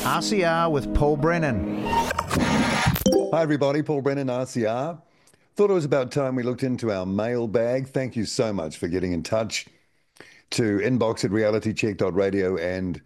RCR with Paul Brennan. Hi everybody, Paul Brennan, RCR. Thought it was about time we looked into our mailbag. Thank you so much for getting in touch to inbox at realitycheck.radio and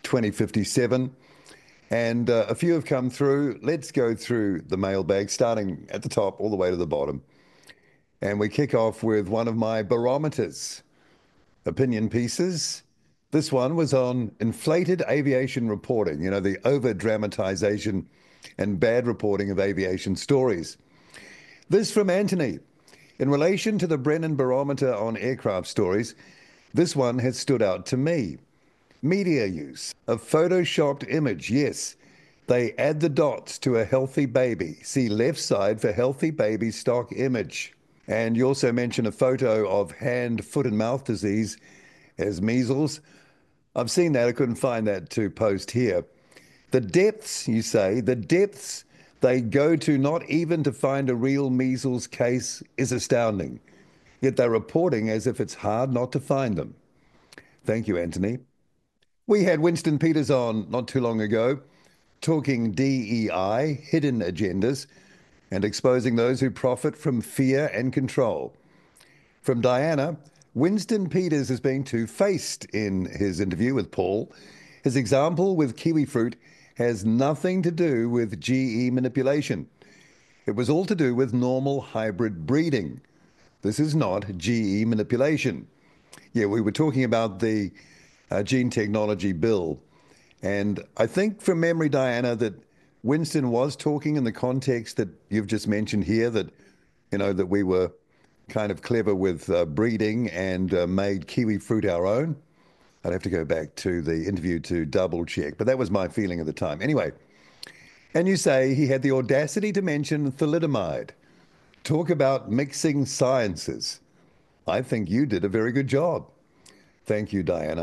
2057. And a few have come through. Let's go through the mailbag, starting at the top all the way to the bottom. And we kick off with one of my barometers opinion pieces. This one was on inflated aviation reporting, the over-dramatization and bad reporting of aviation stories. This from Anthony. In relation to the Brennan barometer on aircraft stories, this one has stood out to me. Media use. A photoshopped image, yes. They add the dots to a healthy baby. See left side for healthy baby stock image. And you also mention a photo of hand, foot and mouth disease as measles. I've seen that. I couldn't find that to post here. The depths, you say, the depths they go to not even to find a real measles case is astounding. Yet they're reporting as if it's hard not to find them. Thank you, Anthony. We had Winston Peters on not too long ago, talking DEI, hidden agendas, and exposing those who profit from fear and control. From Diana, Winston Peters is being two-faced in his interview with Paul. His example with kiwi fruit has nothing to do with GE manipulation. It was all to do with normal hybrid breeding. This is not GE manipulation. Yeah, we were talking about the gene technology bill. And I think from memory, Diana, that Winston was talking in the context that you've just mentioned here, that, that we were kind of clever with breeding and made kiwi fruit our own. I'd have to go back to the interview to double check, but that was my feeling at the time. Anyway, and you say he had the audacity to mention thalidomide. Talk about mixing sciences. I think you did a very good job. Thank you, Diana.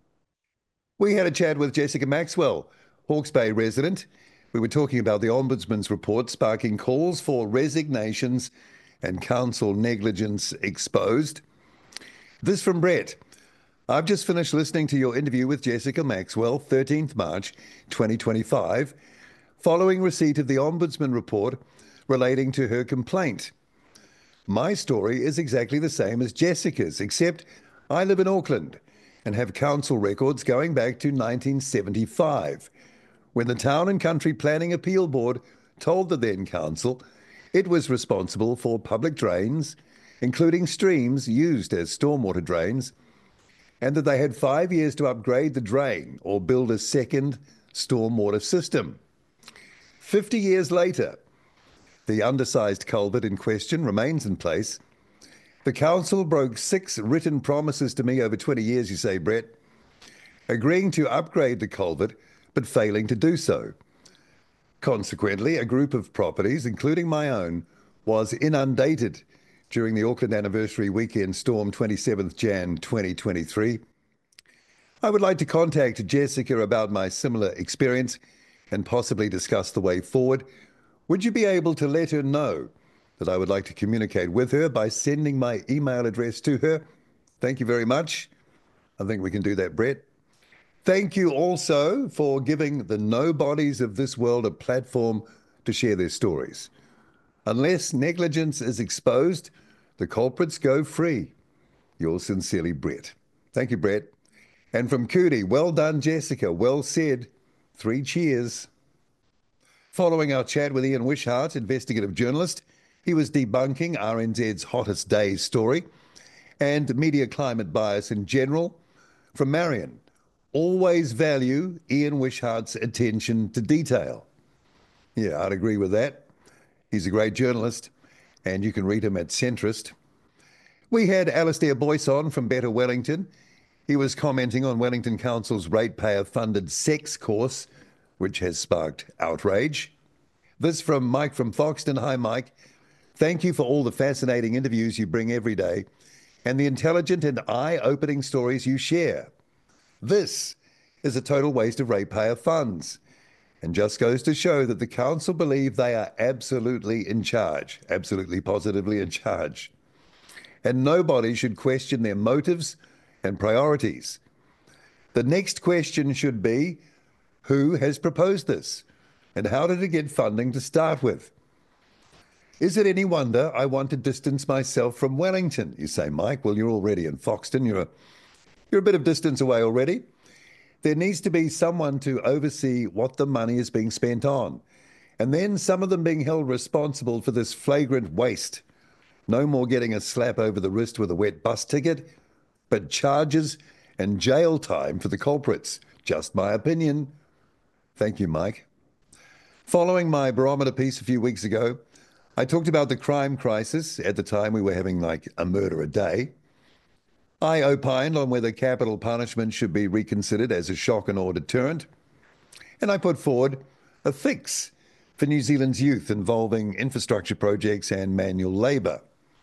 We had a chat with Jessica Maxwell, Hawke's Bay resident. We were talking about the Ombudsman's report sparking calls for resignations and council negligence exposed. This from Brett. I've just finished listening to your interview with Jessica Maxwell, 13th March 2025, following receipt of the Ombudsman report relating to her complaint. My story is exactly the same as Jessica's, except I live in Auckland and have council records going back to 1975, when the Town and Country Planning Appeal Board told the then council it was responsible for public drains, including streams used as stormwater drains, and that they had 5 years to upgrade the drain or build a second stormwater system. 50 years later, the undersized culvert in question remains in place. The council broke 6 written promises to me over 20 years, you say, Brett, agreeing to upgrade the culvert, but failing to do so. Consequently, a group of properties, including my own, was inundated during the Auckland Anniversary Weekend Storm 27th Jan 2023. I would like to contact Jessica about my similar experience and possibly discuss the way forward. Would you be able to let her know that I would like to communicate with her by sending my email address to her? Thank you very much. I think we can do that, Brett. Thank you also for giving the nobodies of this world a platform to share their stories. Unless negligence is exposed, the culprits go free. Yours sincerely, Brett. Thank you, Brett. And from Cootie, well done, Jessica. Well said. 3 cheers. Following our chat with Ian Wishart, investigative journalist, he was debunking RNZ's hottest days story and media climate bias in general. From Marion, always value Ian Wishart's attention to detail. Yeah, I'd agree with that. He's a great journalist, and you can read him at Centrist. We had Alistair Boyce on from Better Wellington. He was commenting on Wellington Council's ratepayer-funded sex course, which has sparked outrage. This from Mike from Foxton. Hi, Mike. Thank you for all the fascinating interviews you bring every day and the intelligent and eye-opening stories you share. This is a total waste of ratepayer funds and just goes to show that the council believe they are absolutely in charge, absolutely positively in charge. And nobody should question their motives and priorities. The next question should be, Who has proposed this? And how did it get funding to start with? Is it any wonder I want to distance myself from Wellington? You say, Mike, well, you're already in Foxton. You're a bit of distance away already. There needs to be someone to oversee what the money is being spent on. And then some of them being held responsible for this flagrant waste. No more getting a slap over the wrist with a wet bus ticket, but charges and jail time for the culprits. Just my opinion. Thank you, Mike. Following my barometer piece a few weeks ago, I talked about the crime crisis. At the time, we were having like a murder a day. I opined on whether capital punishment should be reconsidered as a shock and awe deterrent. And I put forward a fix for New Zealand's youth involving infrastructure projects and manual labour.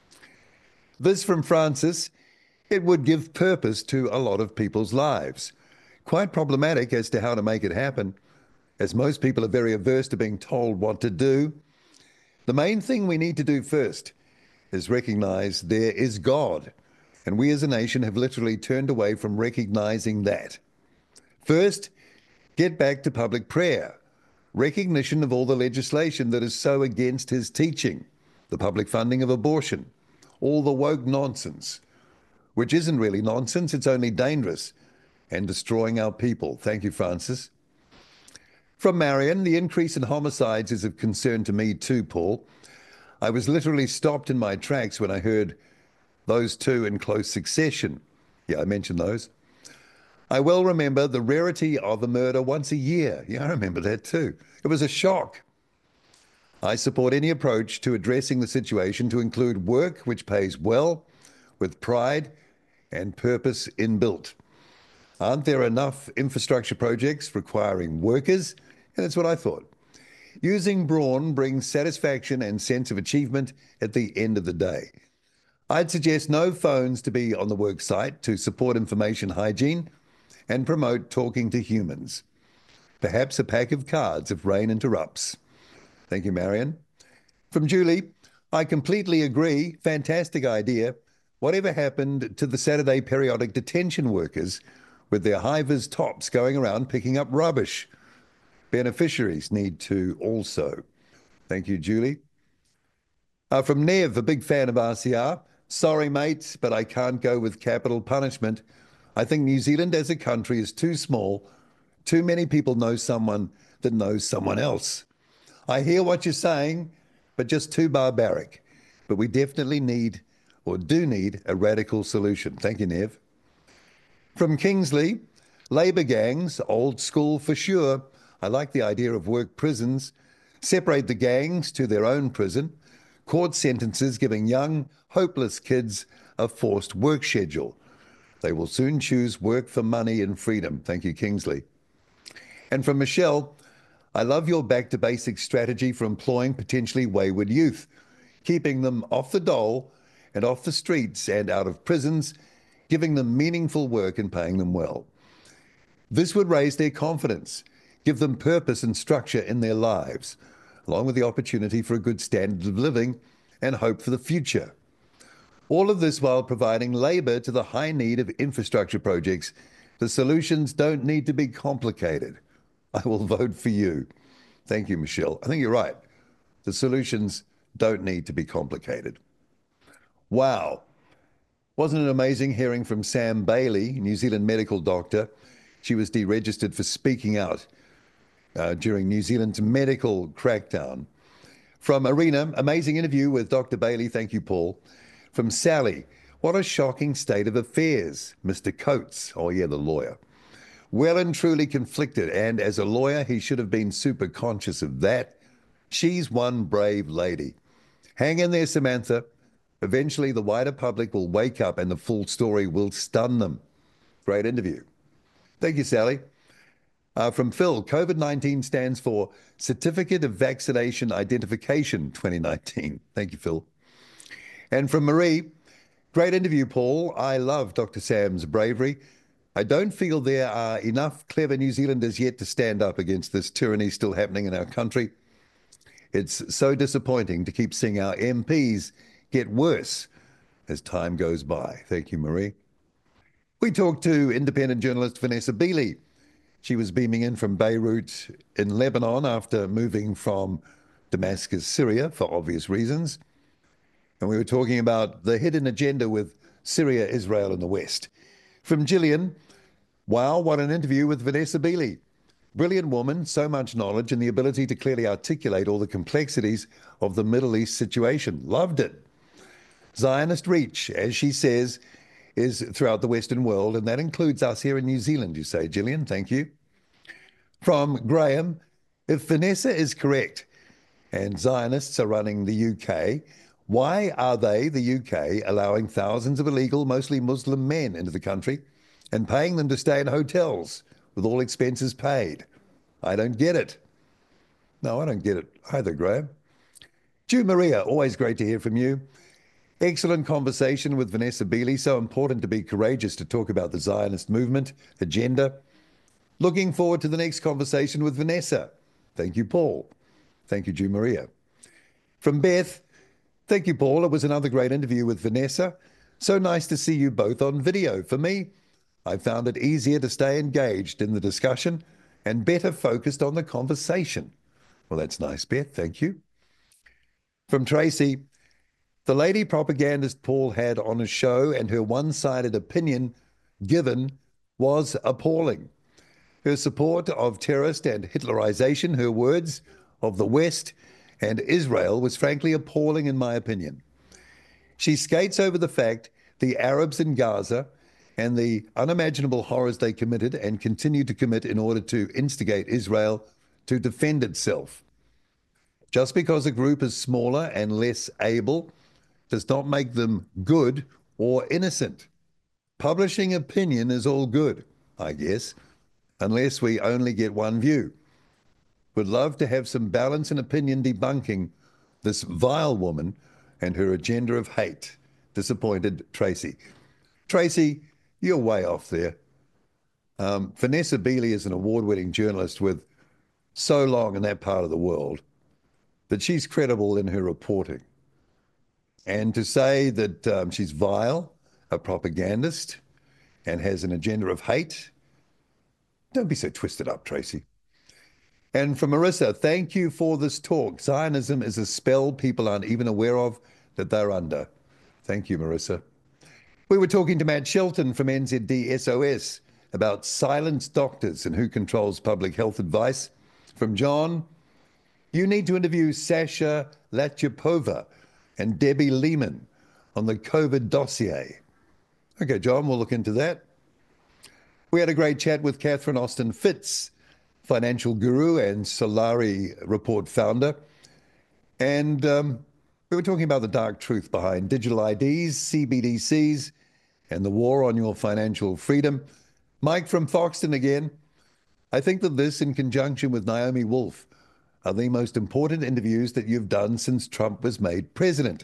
This from Francis. It would give purpose to a lot of people's lives. Quite problematic as to how to make it happen, as most people are very averse to being told what to do. The main thing we need to do first is recognise there is God, and we as a nation have literally turned away from recognising that. First, get back to public prayer, recognition of all the legislation that is so against his teaching, the public funding of abortion, all the woke nonsense, which isn't really nonsense, it's only dangerous and destroying our people. Thank you, Francis. From Marion, the increase in homicides is of concern to me too, Paul. I was literally stopped in my tracks when I heard those two in close succession. Yeah, I mentioned those. I well remember the rarity of a murder once a year. Yeah, I remember that too. It was a shock. I support any approach to addressing the situation to include work which pays well, with pride and purpose inbuilt. Aren't there enough infrastructure projects requiring workers? And that's what I thought. Using brawn brings satisfaction and sense of achievement at the end of the day. I'd suggest no phones to be on the work site to support information hygiene and promote talking to humans. Perhaps a pack of cards if rain interrupts. Thank you, Marion. From Julie, I completely agree. Fantastic idea. Whatever happened to the Saturday periodic detention workers with their high-vis tops going around picking up rubbish? Beneficiaries need to also. Thank you, Julie. From Nev, a big fan of RCR. Sorry, mate, but I can't go with capital punishment. I think New Zealand as a country is too small. Too many people know someone that knows someone else. I hear what you're saying, but just too barbaric. But we definitely need, or do need, a radical solution. Thank you, Nev. From Kingsley, Labour gangs, old school for sure. I like the idea of work prisons. Separate the gangs to their own prison. Court sentences giving young, hopeless kids a forced work schedule. They will soon choose work for money and freedom. Thank you, Kingsley. And from Michelle, I love your back-to-basics strategy for employing potentially wayward youth, keeping them off the dole and off the streets and out of prisons, giving them meaningful work and paying them well. This would raise their confidence, give them purpose and structure in their lives, along with the opportunity for a good standard of living and hope for the future. All of this while providing labour to the high need of infrastructure projects. The solutions don't need to be complicated. I will vote for you. Thank you, Michelle. I think you're right. The solutions don't need to be complicated. Wow. Wasn't it amazing hearing from Sam Bailey, New Zealand medical doctor? She was deregistered for speaking out during New Zealand's medical crackdown. From Arena, amazing interview with Dr. Bailey. Thank you, Paul. From Sally, what a shocking state of affairs. Mr. Coates, oh yeah, the lawyer. Well and truly conflicted, and as a lawyer, he should have been super conscious of that. She's one brave lady. Hang in there, Samantha. Eventually, the wider public will wake up and the full story will stun them. Great interview. Thank you, Sally. From Phil, COVID-19 stands for Certificate of Vaccination Identification 2019. Thank you, Phil. And from Marie, great interview, Paul. I love Dr. Sam's bravery. I don't feel there are enough clever New Zealanders yet to stand up against this tyranny still happening in our country. It's so disappointing to keep seeing our MPs get worse as time goes by. Thank you, Marie. We talked to independent journalist Vanessa Beeley. She was beaming in from Beirut in Lebanon after moving from Damascus, Syria, for obvious reasons. And we were talking about the hidden agenda with Syria, Israel, and the West. From Gillian, wow, what an interview with Vanessa Beeley. Brilliant woman, so much knowledge and the ability to clearly articulate all the complexities of the Middle East situation. Loved it. Zionist reach, as she says, is throughout the Western world, and that includes us here in New Zealand, you say, Gillian. Thank you. From Graham, if Vanessa is correct and Zionists are running the UK, why are they, the UK, allowing thousands of illegal, mostly Muslim men into the country and paying them to stay in hotels with all expenses paid? I don't get it. No, I don't get it either, Graham. Jew Maria, always great to hear from you. Excellent conversation with Vanessa Beeley. So important to be courageous to talk about the Zionist movement, agenda. Looking forward to the next conversation with Vanessa. Thank you, Paul. Thank you, Jew Maria. From Beth, thank you, Paul. It was another great interview with Vanessa. So nice to see you both on video. For me, I found it easier to stay engaged in the discussion and better focused on the conversation. Well, that's nice, Beth. Thank you. From Tracy, the lady propagandist Paul had on his show and her one-sided opinion given was appalling. Her support of terrorist and Hitlerization, her words, of the West and Israel was frankly appalling in my opinion. She skates over the fact the Arabs in Gaza and the unimaginable horrors they committed and continue to commit in order to instigate Israel to defend itself. Just because a group is smaller and less able does not make them good or innocent. Publishing opinion is all good, I guess, unless we only get one view. Would love to have some balance and opinion debunking this vile woman and her agenda of hate. Disappointed, Tracy. Tracy, you're way off there. Vanessa Beeley is an award-winning journalist with so long in that part of the world that she's credible in her reporting. And to say that she's vile, a propagandist, and has an agenda of hate, don't be so twisted up, Tracy. And from Marissa, thank you for this talk. Zionism is a spell people aren't even aware of that they're under. Thank you, Marissa. We were talking to Matt Shelton from NZD SOS about silenced doctors and who controls public health advice. From John, you need to interview Sasha Latypova and Debbie Lehman on the COVID dossier. Okay, John, we'll look into that. We had a great chat with Catherine Austin Fitz, financial guru and Solari Report founder. And we were talking about the dark truth behind digital IDs, CBDCs, and the war on your financial freedom. Mike from Foxton again. I think that this, in conjunction with Naomi Wolf, are the most important interviews that you've done since Trump was made president.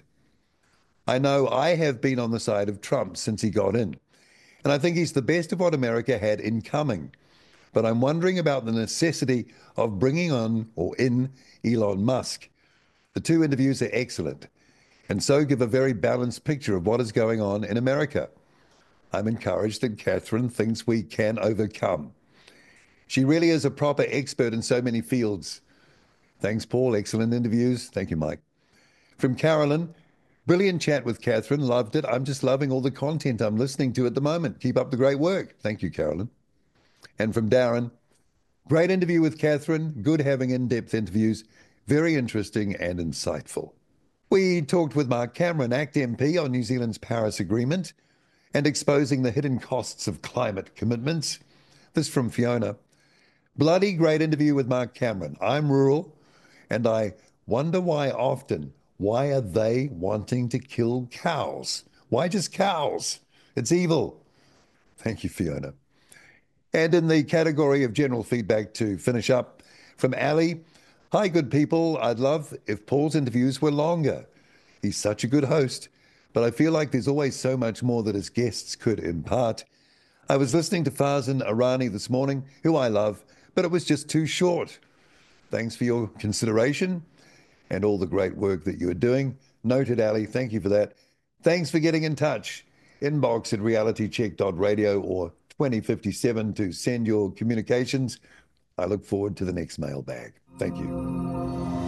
I know I have been on the side of Trump since he got in, and I think he's the best of what America had incoming. But I'm wondering about the necessity of bringing on or in Elon Musk. The two interviews are excellent, and so give a very balanced picture of what is going on in America. I'm encouraged that Catherine thinks we can overcome. She really is a proper expert in so many fields. Thanks, Paul. Excellent interviews. Thank you, Mike. From Carolyn, brilliant chat with Catherine. Loved it. I'm just loving all the content I'm listening to at the moment. Keep up the great work. Thank you, Carolyn. And from Darren, great interview with Catherine. Good having in-depth interviews. Very interesting and insightful. We talked with Mark Cameron, ACT MP, on New Zealand's Paris Agreement and exposing the hidden costs of climate commitments. This from Fiona. Bloody great interview with Mark Cameron. I'm rural, and I wonder why often. Why are they wanting to kill cows? Why just cows? It's evil. Thank you, Fiona. And in the category of general feedback to finish up, from Ali, hi, good people. I'd love if Paul's interviews were longer. He's such a good host, but I feel like there's always so much more that his guests could impart. I was listening to Farzan Arani this morning, who I love, but it was just too short. Thanks for your consideration and all the great work that you are doing. Noted, Ali. Thank you for that. Thanks for getting in touch. Inbox at realitycheck.radio or 2057 to send your communications. I look forward to the next mailbag. Thank you.